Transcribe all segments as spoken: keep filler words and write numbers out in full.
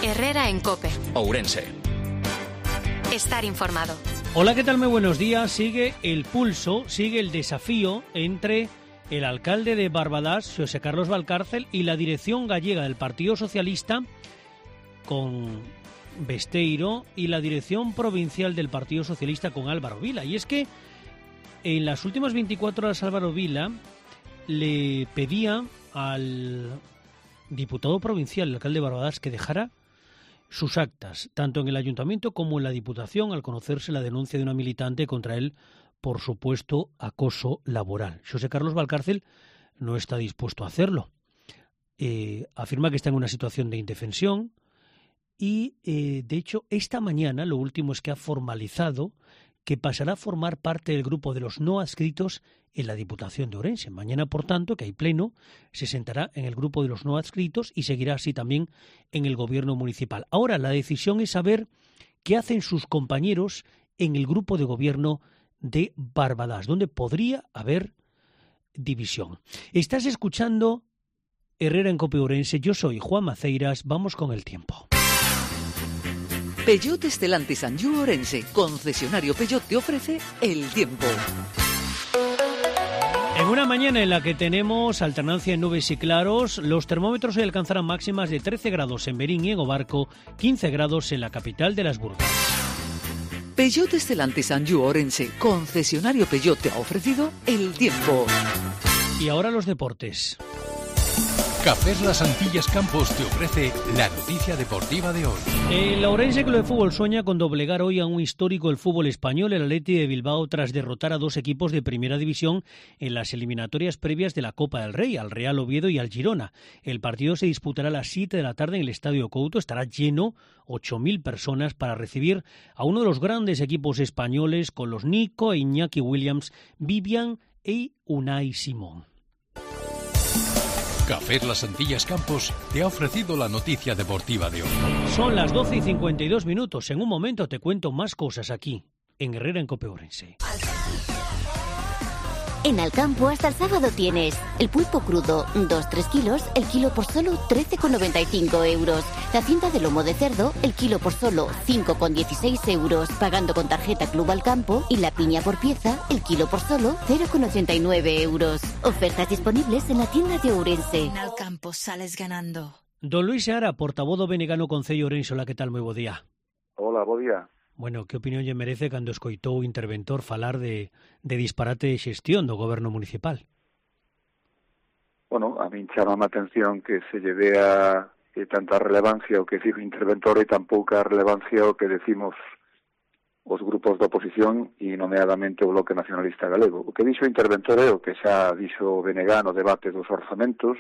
Herrera en COPE. Ourense. Estar informado. Hola, ¿qué tal? Muy buenos días. Sigue el pulso, sigue el desafío entre el alcalde de Barbadás, José Carlos Valcárcel, y la dirección gallega del Partido Socialista, con Besteiro, y la dirección provincial del Partido Socialista con Álvaro Vila. Y es que en las últimas veinticuatro horas Álvaro Vila le pedía al diputado provincial, el alcalde de Barbadás, que dejara sus actas, tanto en el ayuntamiento como en la diputación, al conocerse la denuncia de una militante contra él por supuesto acoso laboral. José Carlos Valcárcel no está dispuesto a hacerlo. Eh, afirma que está en una situación de indefensión y, eh, de hecho, esta mañana lo último es que ha formalizado que pasará a formar parte del grupo de los no adscritos en la Diputación de Ourense. Mañana, por tanto, que hay pleno, se sentará en el grupo de los no adscritos y seguirá así también en el gobierno municipal. Ahora, la decisión es saber qué hacen sus compañeros en el grupo de gobierno de Barbadás, donde podría haber división. Estás escuchando Herrera en COPE Ourense. Yo soy Juan Maceiras. Vamos con el tiempo. Peugeot Stellantis Anjou Ourense, concesionario Peugeot, te ofrece el tiempo. En una mañana en la que tenemos alternancia en nubes y claros, los termómetros hoy alcanzarán máximas de trece grados en Berín y en Obarco, quince grados en la capital de las Burgas. Peugeot Stellantis Anjou Ourense, concesionario Peugeot, te ha ofrecido el tiempo. Y ahora los deportes. Cafés Las Antillas Campos te ofrece la noticia deportiva de hoy. El Ourense Club de Fútbol sueña con doblegar hoy a un histórico del fútbol español, el Athletic de Bilbao, tras derrotar a dos equipos de primera división en las eliminatorias previas de la Copa del Rey, al Real Oviedo y al Girona. El partido se disputará a las siete de la tarde en el Estadio Couto. Estará lleno, ocho mil personas, para recibir a uno de los grandes equipos españoles, con los Nico e Iñaki Williams, Vivian e Unai Simón. Cafés Las Antillas Campos te ha ofrecido la noticia deportiva de hoy. Son las doce y cincuenta y dos minutos. En un momento te cuento más cosas aquí, en Herrera en COPE Ourense. En Alcampo hasta el sábado tienes el pulpo crudo, dos tres kilos, el kilo por solo trece con noventa y cinco euros. La cinta de lomo de cerdo, el kilo por solo cinco con dieciséis euros, pagando con tarjeta Club Alcampo, y la piña por pieza, el kilo por solo cero con ochenta y nueve euros. Ofertas disponibles en la tienda de Ourense. En Alcampo sales ganando. Don Luis Seara, portavoz do Benegano Concello Ourense. Hola, que tal? Moi bo día. Hola, bo día. Bueno, que opinión lle merece cando escoitou o interventor falar de, de disparate de xestión do goberno municipal? Bueno, a min chama a atención que se lle dea eh, tanta relevancia o que dice o interventor e tan pouca relevancia o que decimos os grupos da oposición e nomeadamente o Bloque Nacionalista Galego. O que dixo o interventor é o que xa dixo o Benegá no debate dos orzamentos,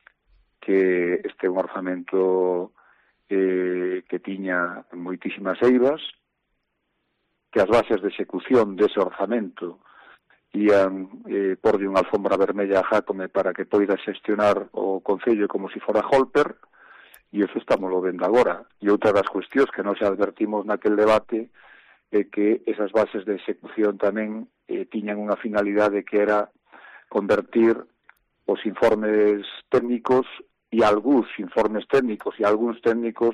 que este é un orzamento eh, que tiña moitísimas eivas, que as bases de execución dese orzamento ían eh, por de unha alfombra vermella a Jácome para que poida xestionar o Concello como se si fora Holper, e iso estamos lo vendo agora. E outra das cuestións que nos advertimos naquel debate é que esas bases de execución tamén eh, tiñan unha finalidade que era convertir os informes técnicos e algúns informes técnicos e algúns técnicos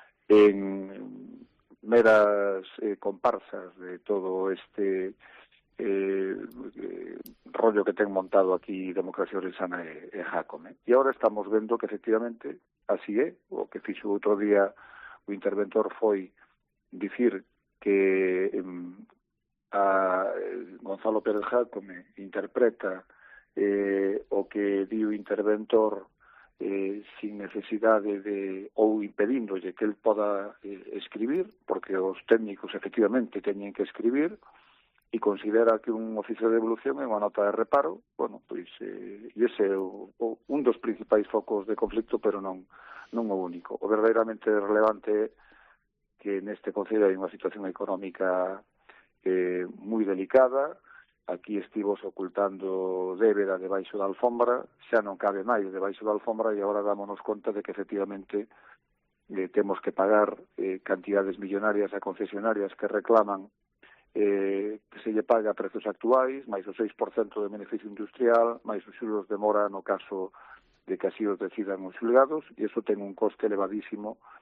en meras eh, comparsas de todo este eh, eh, rollo que ten montado aquí Democracia Ourensana e, e Jácome. E agora estamos vendo que efectivamente así é. O que fixo outro día o interventor foi dicir que eh, a Gonzalo Pérez Jácome interpreta eh, o que di o interventor Eh, sin necesidade de ou impedíndolle que el poda eh, escribir, porque os técnicos efectivamente teñen que escribir, e considera que un oficio de devolución é unha nota de reparo. Bueno, pois eh, e ese é o, o, un dos principais focos de conflicto, pero non non o único. O verdadeiramente relevante é que neste Concello hai unha situación económica eh, moi delicada. Aquí estivos ocultando débeda debaixo da alfombra, xa non cabe máis debaixo da alfombra, e agora dámonos conta de que efectivamente eh, temos que pagar eh, cantidades millonarias a concesionarias que reclaman eh, que se lle pague a prezos actuais, máis o seis por cento de beneficio industrial, máis os xuros de mora no caso de que así os decidan os xulgados, e iso ten un coste elevadísimo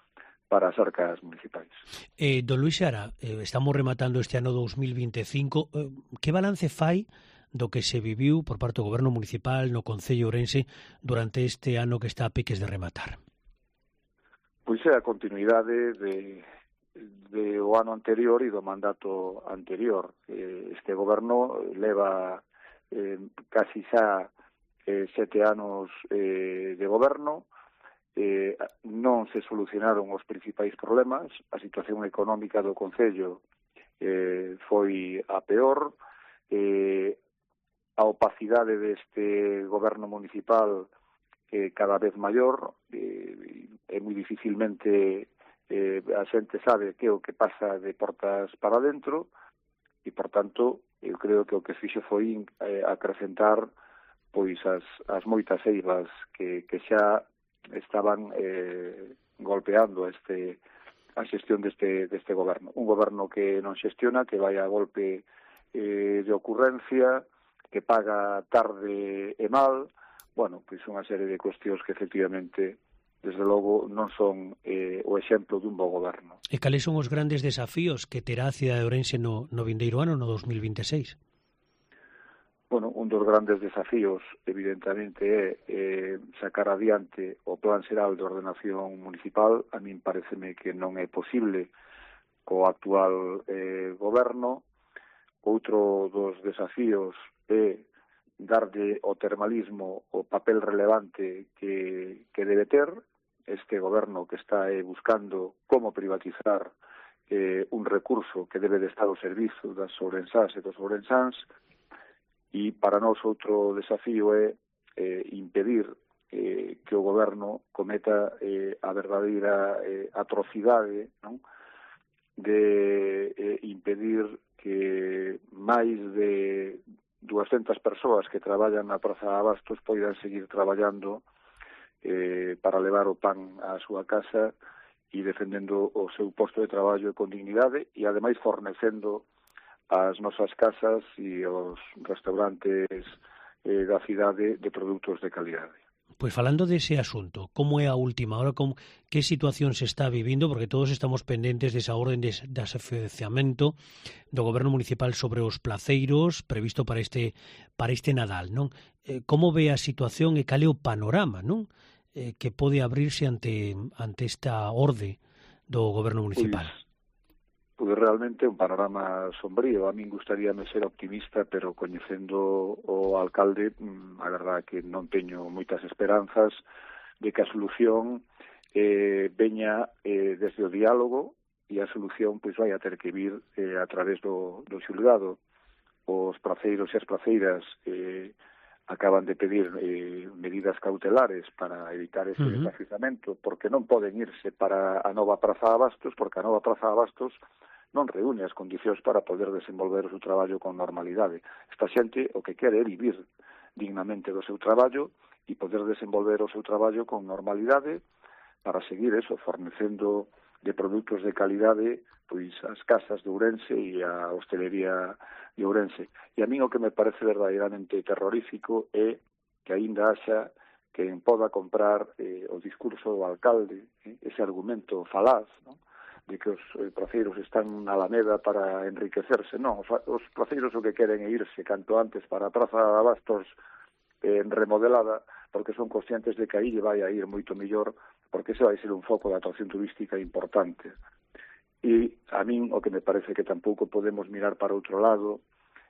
para as arcas municipais. Eh, don Luís Seara, eh, estamos rematando este ano dos mil veinticinco. Eh, que balance fai do que se viviu por parte do Goberno Municipal no Concello Ourense durante este ano que está a piques de rematar? Pois é a continuidade de, de o ano anterior e do mandato anterior. Eh, este goberno leva eh, casi xa eh, sete anos eh, de goberno. Eh, non se solucionaron os principais problemas, a situación económica do Concello eh, foi a peor, eh, a opacidade deste goberno municipal eh, cada vez maior, eh, é moi dificilmente eh, a xente sabe que é o que pasa de portas para dentro, e, por tanto, eu creo que o que fixo foi eh, acrecentar pois as, as moitas eivas que, que xa estaban eh, golpeando este a xestión deste, deste goberno. Un goberno que non xestiona, que vai a golpe eh, de ocurrencia, que paga tarde e mal. Bueno, pois unha serie de cuestións que efectivamente, desde logo, non son eh, o exemplo dun bo goberno. E cales son os grandes desafíos que terá a cidade de Ourense no, no vindeiro ano, no dos mil veintiséis? Bueno, un dos grandes desafíos, evidentemente, é eh, sacar adiante o Plan Xeral de Ordenación Municipal. A min pareceme que non é posible co actual eh, goberno. Outro dos desafíos é darlle ao termalismo o papel relevante que, que debe ter. Este goberno que está eh, buscando como privatizar eh, un recurso que debe de estar ao servizo das ourensás e dos ourensáns. E para nós outro desafío é eh, impedir eh, que o goberno cometa eh, a verdadeira eh, atrocidade, non? De eh, impedir que máis de duascentas persoas que traballan na Praza de Abastos poidan seguir traballando eh, para levar o pan á súa casa e defendendo o seu posto de traballo con dignidade e, ademais, fornecendo as nosas casas e os restaurantes eh, da cidade de produtos de calidade. Pois falando dese asunto, como é a última hora, como, que situación se está vivindo, porque todos estamos pendentes desa orden de desafiamento do Goberno Municipal sobre os placeiros previsto para este para este Nadal, non? Eh, como ve a situación e cal é o panorama, non? Eh, que pode abrirse ante ante esta orde do Goberno Municipal? Pois, Pois realmente un panorama sombrío. A min gustaríame ser optimista, pero coñecendo o alcalde, a verdade que non teño moitas esperanzas de que a solución eh, veña eh, desde o diálogo, e a solución pois vai a ter que vir eh, a través do, do xulgado. Os praceiros e as praceiras eh, acaban de pedir eh, medidas cautelares para evitar ese uh-huh. desafiamento, porque non poden irse para a nova Praza de Abastos, porque a nova Praza de Abastos non reúne as condicións para poder desenvolver o seu traballo con normalidade. Esta xente o que quere é vivir dignamente do seu traballo e poder desenvolver o seu traballo con normalidade para seguir eso, fornecendo de produtos de calidade pois as casas de Ourense e a hostelería de Ourense. E a mí o que me parece verdadeiramente terrorífico é que aínda haxa quen poda comprar eh, o discurso do alcalde, eh, ese argumento falaz, non? De que os eh, placeiros están na Alameda para enriquecerse. Non, os, os placeiros o que queren é irse canto antes para a Praza de Abastos eh, remodelada, porque son conscientes de que aí lle vai a ir moito mellor, porque ese vai ser un foco de atracción turística importante. E a min o que me parece que tampouco podemos mirar para outro lado,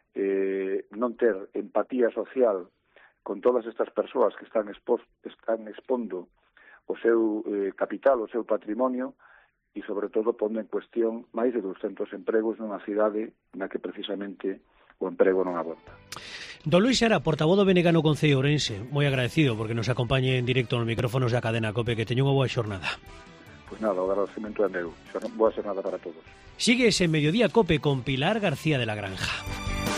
eh, non ter empatía social con todas estas persoas que están, expos, están expondo o seu eh, capital, o seu patrimonio, e, sobre todo, pondo en cuestión máis de doscentos empregos nunha cidade na que, precisamente, o emprego non abonda. Don Luís Seara, portavoz do B N G no Concello Ourense, moi agradecido porque nos acompañe en directo nos micrófonos da cadena COPE, que teño unha boa xornada. Pois nada, o agradecemento é meu. Boa xornada para todos. Sigue ese Mediodía COPE con Pilar García de la Granja.